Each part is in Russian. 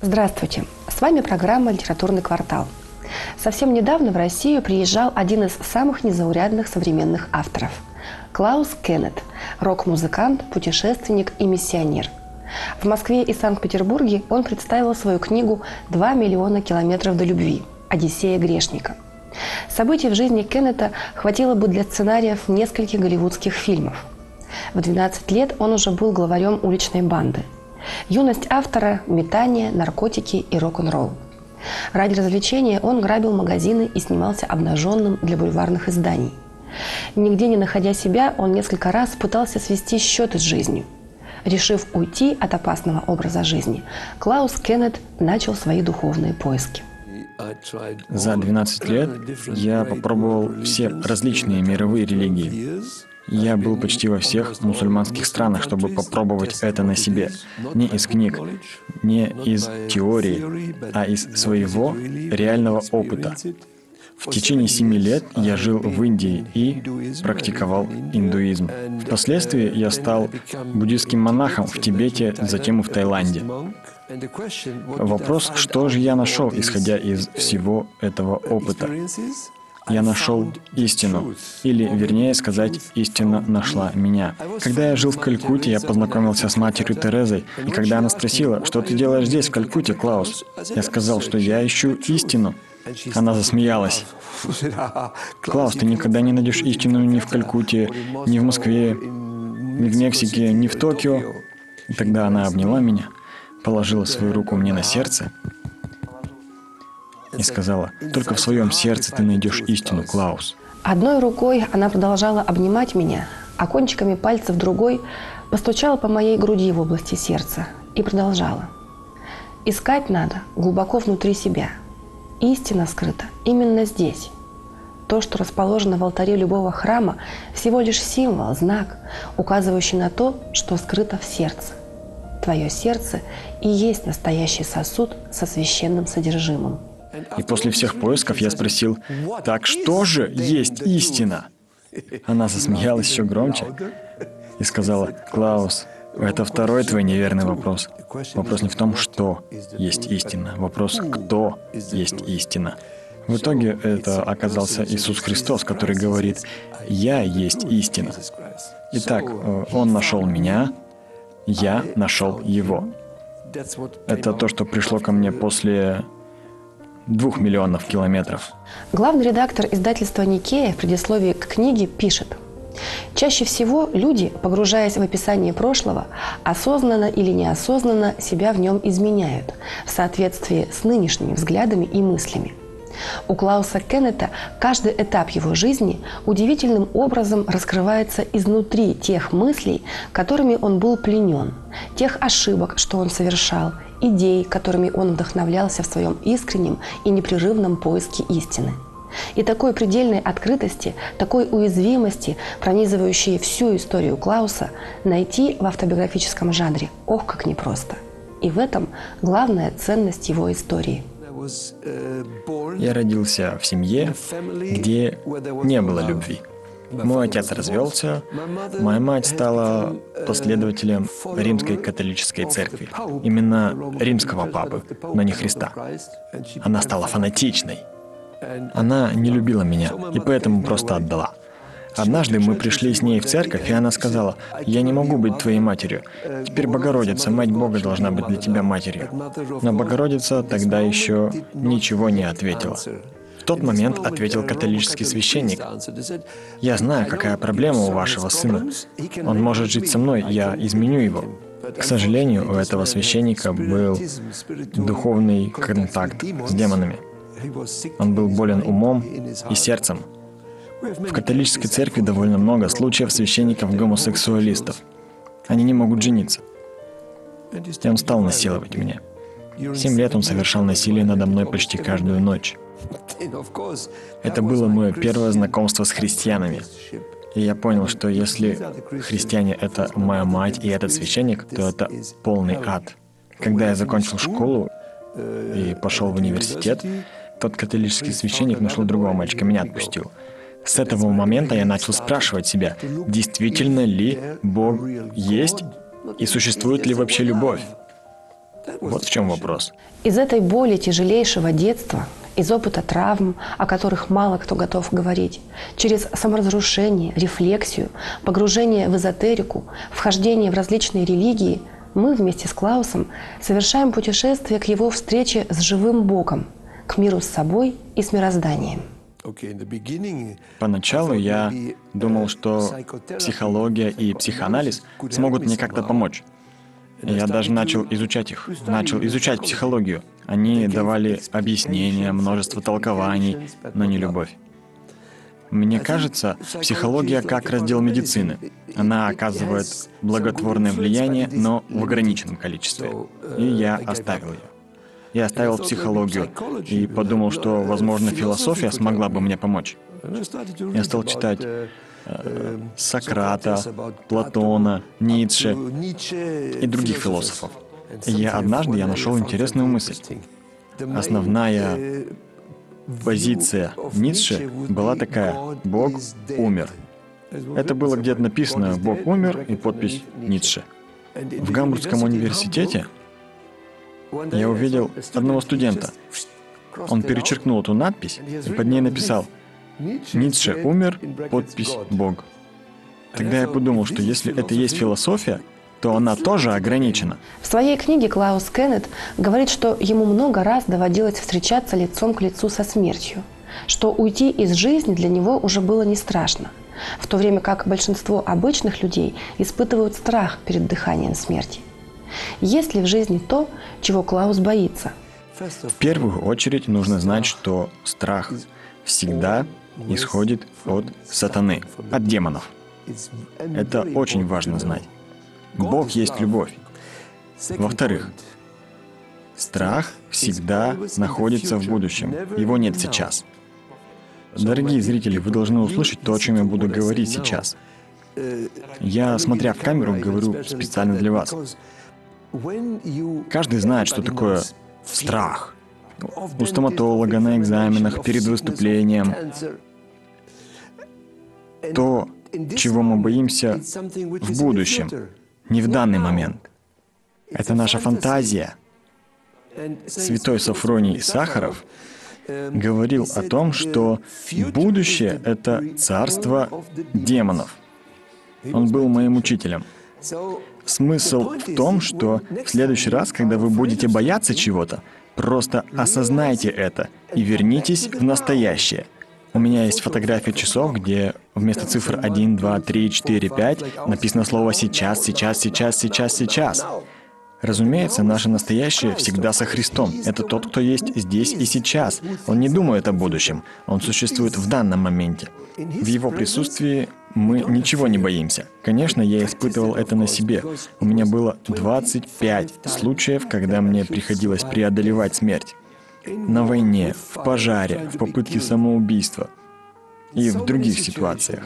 Здравствуйте! С вами программа «Литературный квартал». Совсем недавно в Россию приезжал один из самых незаурядных современных авторов – Клаус Кеннет, рок-музыкант, путешественник и миссионер. В Москве и Санкт-Петербурге он представил свою книгу «2 миллиона километров до любви. Одиссея грешника». Событий в жизни Кеннета хватило бы для сценариев нескольких голливудских фильмов. В 12 лет он уже был главарем уличной банды. Юность автора – метание, наркотики и рок-н-ролл. Ради развлечения он грабил магазины и снимался обнаженным для бульварных изданий. Нигде не находя себя, он несколько раз пытался свести счеты с жизнью. Решив уйти от опасного образа жизни, Клаус Кеннет начал свои духовные поиски. За 12 лет я попробовал все различные мировые религии. Я был почти во всех мусульманских странах, чтобы попробовать это на себе. Не из книг, не из теории, а из своего реального опыта. В течение 7 лет я жил в Индии и практиковал индуизм. Впоследствии я стал буддийским монахом в Тибете, затем и в Таиланде. Вопрос, что же я нашел, исходя из всего этого опыта? Я нашел истину, или, вернее сказать, истина нашла меня. Когда я жил в Калькутте, я познакомился с матерью Терезой, и когда она спросила, что ты делаешь здесь, в Калькутте, Клаус, я сказал, что я ищу истину. Она засмеялась. Клаус, ты никогда не найдешь истину ни в Калькутте, ни в Москве, ни в Мексике, ни в Токио. И тогда она обняла меня, положила свою руку мне на сердце и сказала: «Только в своем сердце ты найдешь истину, Клаус». Одной рукой она продолжала обнимать меня, а кончиками пальцев другой постучала по моей груди в области сердца и продолжала. «Искать надо глубоко внутри себя. Истина скрыта именно здесь. То, что расположено в алтаре любого храма, всего лишь символ, знак, указывающий на то, что скрыто в сердце. Твое сердце и есть настоящий сосуд со священным содержимым». И после всех поисков я спросил: «Так что же есть истина?» Она засмеялась еще громче и сказала: «Клаус, это второй твой неверный вопрос. Вопрос не в том, что есть истина. Вопрос, кто есть истина». В итоге это оказался Иисус Христос, который говорит: «Я есть истина». Итак, Он нашел меня, я нашел Его. Это то, что пришло ко мне после 2 миллионов километров. Главный редактор издательства «Никея» в предисловии к книге пишет: «Чаще всего люди, погружаясь в описание прошлого, осознанно или неосознанно себя в нем изменяют в соответствии с нынешними взглядами и мыслями. У Клауса Кеннета каждый этап его жизни удивительным образом раскрывается изнутри тех мыслей, которыми он был пленен, тех ошибок, что он совершал, идей, которыми он вдохновлялся в своем искреннем и непрерывном поиске истины. И такой предельной открытости, такой уязвимости, пронизывающей всю историю Клауса, найти в автобиографическом жанре ох, как непросто. И в этом главная ценность его истории. Я родился в семье, где не было любви. Мой отец развелся, моя мать стала последователем Римской католической церкви, именно римского папы, но не Христа. Она стала фанатичной. Она не любила меня и поэтому просто отдала. Однажды мы пришли с ней в церковь, и она сказала: «Я не могу быть твоей матерью. Теперь Богородица, Мать Бога, должна быть для тебя матерью». Но Богородица тогда еще ничего не ответила. В тот момент ответил католический священник: «Я знаю, какая проблема у вашего сына. Он может жить со мной, я изменю его». К сожалению, у этого священника был духовный контакт с демонами. Он был болен умом и сердцем. В католической церкви довольно много случаев священников-гомосексуалистов. Они не могут жениться. И он стал насиловать меня. 7 лет он совершал насилие надо мной почти каждую ночь. Это было мое первое знакомство с христианами. И я понял, что если христиане — это моя мать и этот священник, то это полный ад. Когда я закончил школу и пошел в университет, тот католический священник нашел другого мальчика, меня отпустил. С этого момента я начал спрашивать себя, действительно ли Бог есть и существует ли вообще любовь. Вот в чем вопрос. Из этой боли тяжелейшего детства, из опыта травм, о которых мало кто готов говорить, через саморазрушение, рефлексию, погружение в эзотерику, вхождение в различные религии, мы вместе с Клаусом совершаем путешествие к его встрече с живым Богом, к миру с собой и с мирозданием. Поначалу я думал, что психология и психоанализ смогут мне как-то помочь. Я даже начал изучать их, начал изучать психологию. Они давали объяснения, множество толкований, но не любовь. Мне кажется, психология как раздел медицины. Она оказывает благотворное влияние, но в ограниченном количестве. И я оставил ее. Я оставил психологию и подумал, что, возможно, философия смогла бы мне помочь. Я стал читать Сократа, Платона, Ницше и других философов. И однажды я нашел интересную мысль. Основная позиция Ницше была такая: «Бог умер». Это было где-то написано «Бог умер» и подпись «Ницше». В Гамбургском университете я увидел одного студента. Он перечеркнул эту надпись и под ней написал «Ницше умер», подпись «Бог». Тогда я подумал, что если это есть философия, то она тоже ограничена. В своей книге Клаус Кеннет говорит, что ему много раз доводилось встречаться лицом к лицу со смертью, что уйти из жизни для него уже было не страшно, в то время как большинство обычных людей испытывают страх перед дыханием смерти. Есть ли в жизни то, чего Клаус боится? В первую очередь нужно знать, что страх всегда исходит от сатаны, от демонов. Это очень важно знать. Бог есть любовь. Во-вторых, страх всегда находится в будущем. Его нет сейчас. Дорогие зрители, вы должны услышать то, о чем я буду говорить сейчас. Я, смотря в камеру, говорю специально для вас. Каждый знает, что такое страх. У стоматолога, на экзаменах, перед выступлением. То, чего мы боимся в будущем, не в данный момент. Это наша фантазия. Святой Софроний Сахаров говорил о том, что будущее — это царство демонов. Он был моим учителем. Смысл в том, что в следующий раз, когда вы будете бояться чего-то, просто осознайте это и вернитесь в настоящее. У меня есть фотография часов, где вместо цифр 1, 2, 3, 4, 5 написано слово «сейчас», «сейчас», «сейчас», «сейчас», «сейчас». Разумеется, наше настоящее всегда со Христом. Это тот, кто есть здесь и сейчас. Он не думает о будущем. Он существует в данном моменте. В Его присутствии мы ничего не боимся. Конечно, я испытывал это на себе. У меня было 25 случаев, когда мне приходилось преодолевать смерть. На войне, в пожаре, в попытке самоубийства и в других ситуациях.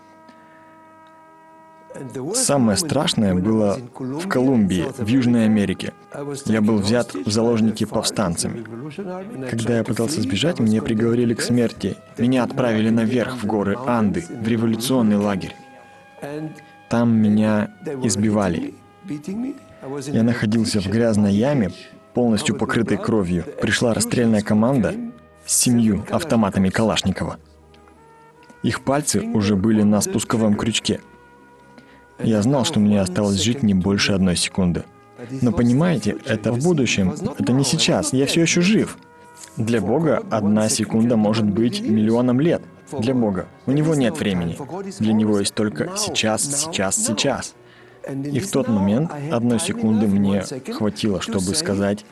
Самое страшное было в Колумбии, в Южной Америке. Я был взят в заложники повстанцами. Когда я пытался сбежать, меня приговорили к смерти. Меня отправили наверх в горы Анды, в революционный лагерь. Там меня избивали. Я находился в грязной яме, полностью покрытой кровью. Пришла расстрельная команда с 7 автоматами Калашникова. Их пальцы уже были на спусковом крючке. Я знал, что мне осталось жить не больше 1 секунды. Но понимаете, это в будущем, это не сейчас, я все еще жив. Для Бога 1 секунда может быть миллионом лет. Для Бога. У Него нет времени. Для Него есть только сейчас, сейчас, сейчас. И в тот момент 1 секунды мне хватило, чтобы сказать: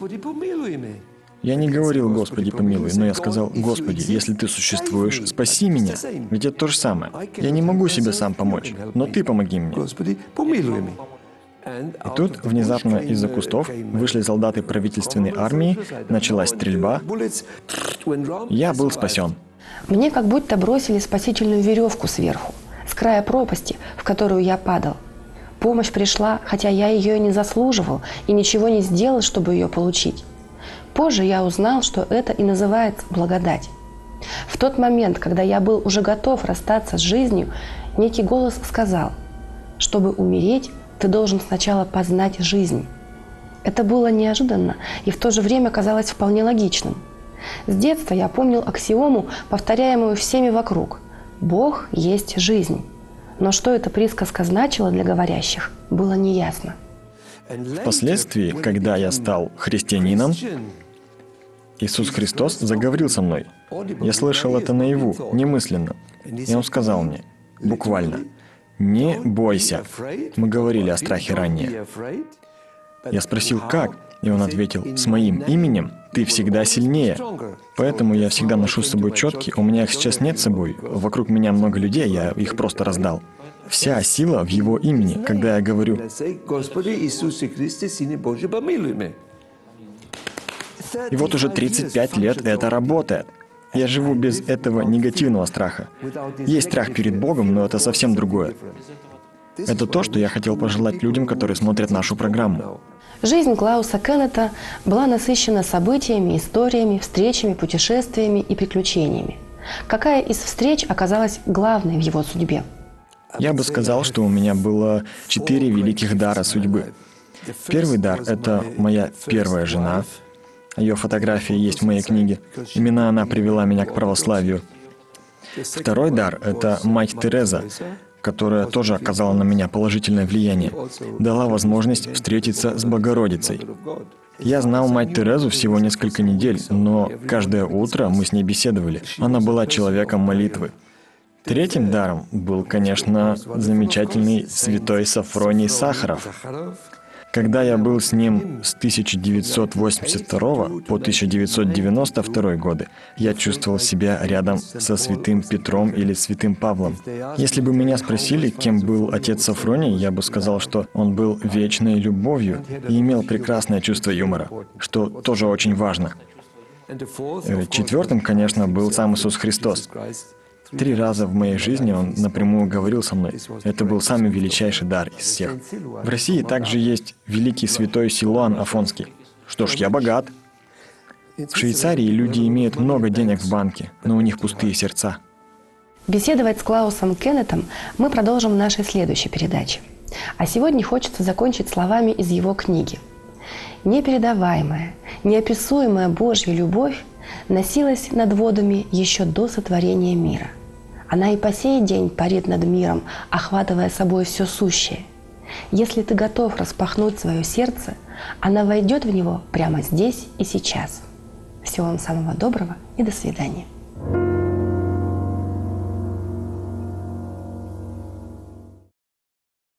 я не говорил «Господи, помилуй», но я сказал: «Господи, если Ты существуешь, спаси меня». Ведь это то же самое. Я не могу себе сам помочь, но Ты помоги мне. И тут внезапно из-за кустов вышли солдаты правительственной армии, началась стрельба. Я был спасен. Мне как будто бросили спасительную веревку сверху, с края пропасти, в которую я падал. Помощь пришла, хотя я ее и не заслуживал и ничего не сделал, чтобы ее получить. Позже я узнал, что это и называется благодать. В тот момент, когда я был уже готов расстаться с жизнью, некий голос сказал: чтобы умереть, ты должен сначала познать жизнь. Это было неожиданно и в то же время казалось вполне логичным. С детства я помнил аксиому, повторяемую всеми вокруг: «Бог есть жизнь». Но что эта присказка значила для говорящих, было неясно. Впоследствии, когда я стал христианином, Иисус Христос заговорил со мной. Я слышал это наяву, немысленно. И Он сказал мне, буквально: «Не бойся». Мы говорили о страхе ранее. Я спросил, как? И Он ответил: «С моим именем ты всегда сильнее». Поэтому я всегда ношу с собой четки. У меня их сейчас нет с собой. Вокруг меня много людей, я их просто раздал. Вся сила в Его имени, когда я говорю. И вот уже 35 лет это работает. Я живу без этого негативного страха. Есть страх перед Богом, но это совсем другое. Это то, что я хотел пожелать людям, которые смотрят нашу программу. Жизнь Клауса Кеннета была насыщена событиями, историями, встречами, путешествиями и приключениями. Какая из встреч оказалась главной в его судьбе? Я бы сказал, что у меня было 4 великих дара судьбы. Первый дар — это моя первая жена. Ее фотографии есть в моей книге. Именно она привела меня к православию. Второй дар — это мать Тереза, которая тоже оказала на меня положительное влияние, дала возможность встретиться с Богородицей. Я знал мать Терезу всего несколько недель, но каждое утро мы с ней беседовали. Она была человеком молитвы. Третьим даром был, конечно, замечательный святой Сафроний Сахаров. Когда я был с ним с 1982 по 1992 годы, я чувствовал себя рядом со святым Петром или святым Павлом. Если бы меня спросили, кем был отец Сафроний, я бы сказал, что он был вечной любовью и имел прекрасное чувство юмора, что тоже очень важно. Четвертым, конечно, был сам Иисус Христос. 3 раза в моей жизни Он напрямую говорил со мной. Это был самый величайший дар из всех. В России также есть великий святой Силуан Афонский. Что ж, я богат. В Швейцарии люди имеют много денег в банке, но у них пустые сердца. Беседовать с Клаусом Кеннетом мы продолжим в нашей следующей передаче. А сегодня хочется закончить словами из его книги. «Непередаваемая, неописуемая Божья любовь носилась над водами еще до сотворения мира. Она и по сей день парит над миром, охватывая собой все сущее. Если ты готов распахнуть свое сердце, она войдет в него прямо здесь и сейчас. Всего вам самого доброго и до свидания».